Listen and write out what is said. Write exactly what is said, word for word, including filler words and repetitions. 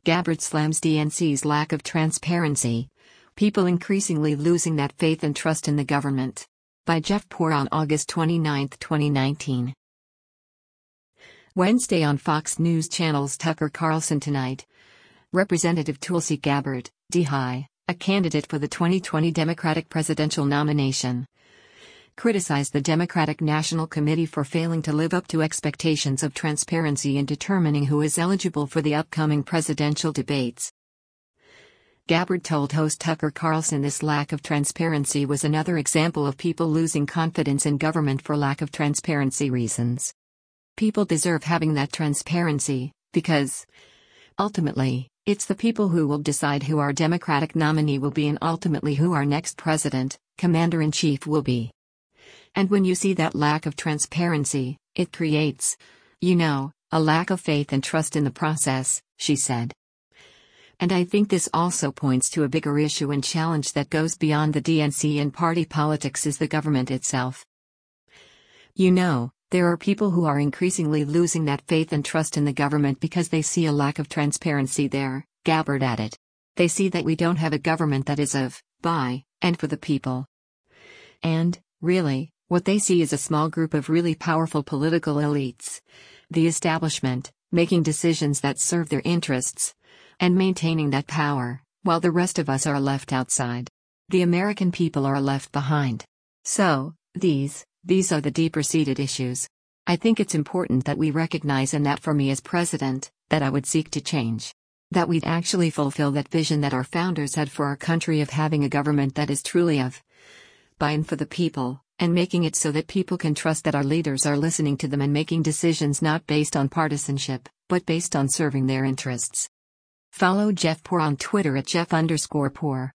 Gabbard slams D N C's lack of transparency. People increasingly losing that faith and trust in the government. By Jeff Poor on August twenty-ninth, twenty nineteen. Wednesday on Fox News Channel's Tucker Carlson Tonight. Representative Tulsi Gabbard, D H I, a candidate for the twenty twenty Democratic presidential nomination, criticized the Democratic National Committee for failing to live up to expectations of transparency in determining who is eligible for the upcoming presidential debates. Gabbard told host Tucker Carlson this lack of transparency was another example of people losing confidence in government for lack of transparency reasons. People deserve having that transparency, because, ultimately, it's the people who will decide who our Democratic nominee will be and ultimately who our next president, commander-in-chief will be. And when you see that lack of transparency, it creates, you know, a lack of faith and trust in the process, she said. And I think this also points to a bigger issue and challenge that goes beyond the D N C and party politics is the government itself. You know, there are people who are increasingly losing that faith and trust in the government because they see a lack of transparency there, Gabbard added. They see that we don't have a government that is of, by, and for the people. And, really, what they see is a small group of really powerful political elites, the establishment, making decisions that serve their interests, and maintaining that power, while the rest of us are left outside. The American people are left behind. So, these, these are the deeper-seated issues. I think it's important that we recognize, and that for me as president, that I would seek to change. That we'd actually fulfill that vision that our founders had for our country of having a government that is truly of, by and for the people, and making it so that people can trust that our leaders are listening to them and making decisions not based on partisanship, but based on serving their interests. Follow Jeff Poor on Twitter at Jeff underscore Poor.